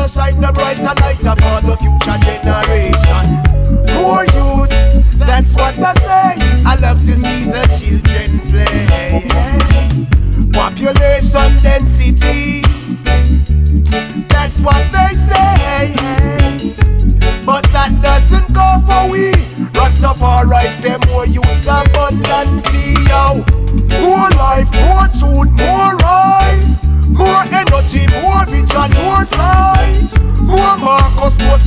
wanna shine the brighter lighter for the future generation. More youth, that's what I say. I love to see the children play. Population density, that's what they say. But that doesn't go for we. Rastafari say more youths abundantly, yo. More life, more truth, more eyes, more energy, more vision, more sight. More Marcus, more